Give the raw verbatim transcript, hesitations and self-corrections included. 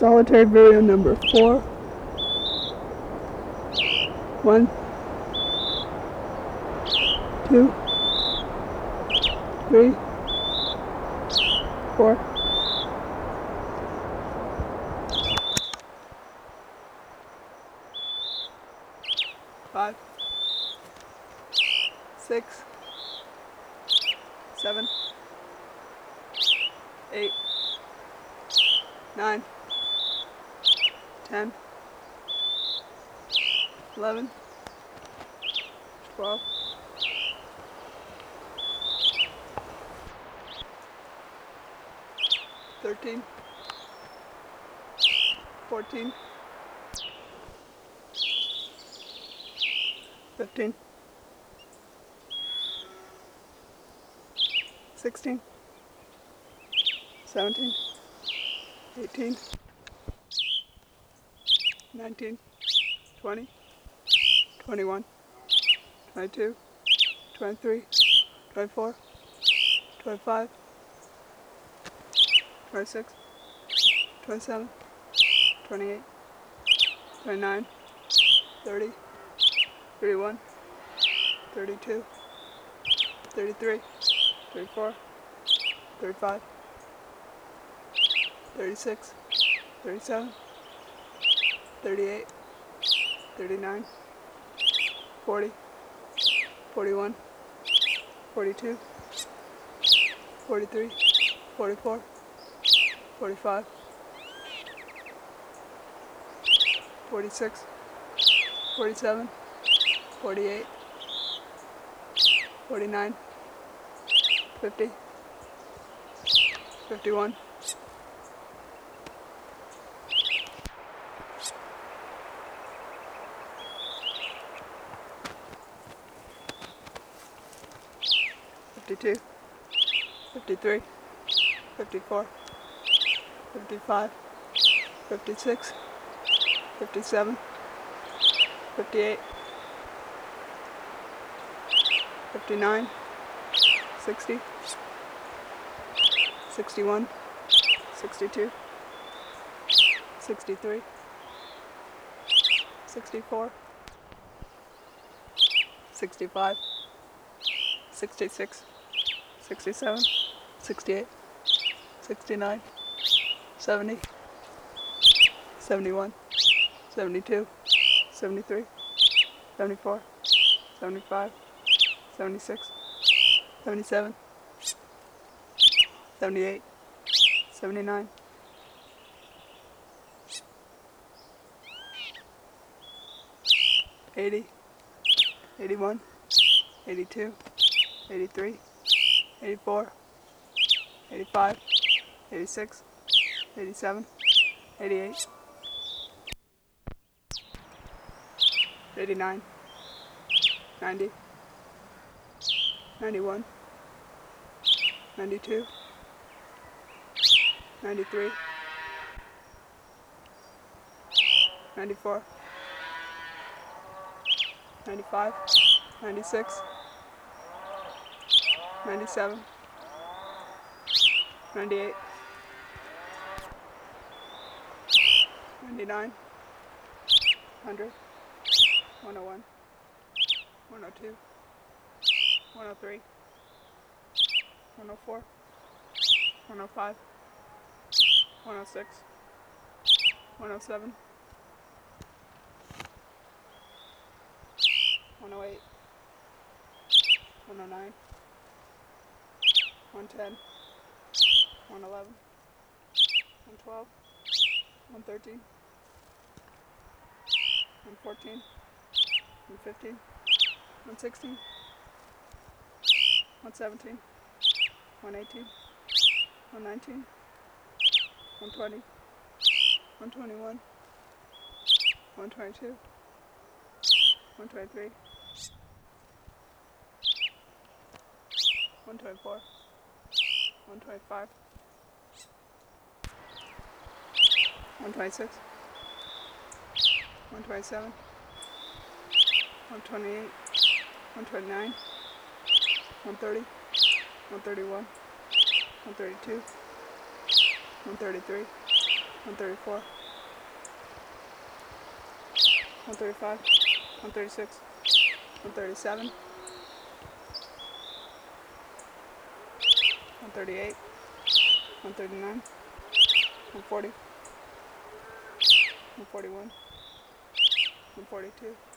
Solitary video number four. One, two, three, four. Five, six, seven, eight, nine, ten, eleven, twelve, thirteen, fourteen, fifteen, sixteen, seventeen, eighteen, nineteen, twenty, twenty-one, twenty-two, twenty-three, twenty-four, twenty-five, twenty-six, twenty-seven, twenty-eight, twenty-nine, thirty, thirty-one, thirty-two, thirty-three, thirty-four, thirty-five, thirty-six, thirty-seven, thirty-eight, thirty-nine, forty, forty-one, forty-two, forty-three, forty-four, forty-five, forty-six, forty-seven, forty-eight, forty-nine, fifty, fifty-one, fifty-two, fifty-three, fifty-four, fifty-five, fifty-six, fifty-seven, fifty-eight, fifty-nine, sixty, sixty-one, sixty-two, sixty-three, sixty-four, sixty-five, sixty-six, sixty-seven, sixty-eight, sixty-nine, seventy, seventy-one, seventy-two, seventy-three, seventy-four, seventy-five, seventy-six, seventy-seven, seventy-eight, seventy-nine, eighty, eighty-one, eighty-two, eighty-three, eighty-four, eighty-five, eighty-six, eighty-seven, eighty-eight, eighty-nine, ninety, ninety-one, ninety-two, ninety-three, ninety-four, ninety-five, ninety-six, ninety-seven, ninety-eight, ninety-nine, one hundred, one oh one, one oh two, one oh three, one oh four, one oh five, one oh six, one oh seven, one oh eight, one oh nine, one ten, one eleven, one twelve, one thirteen, one fourteen, one fifteen, one sixteen, one seventeen, one eighteen, one nineteen, one twenty, one twenty-one, one twenty-two, one twenty-three, one twenty-four, one twenty-five, one twenty-six, one twenty-seven, one twenty-eight, one twenty-nine, one thirty, one thirty-one, one thirty-two, one thirty-three, one thirty-four, one thirty-five, one thirty-six, one thirty-seven, one thirty-eight, one thirty-nine, one forty, one forty-one, one forty-two,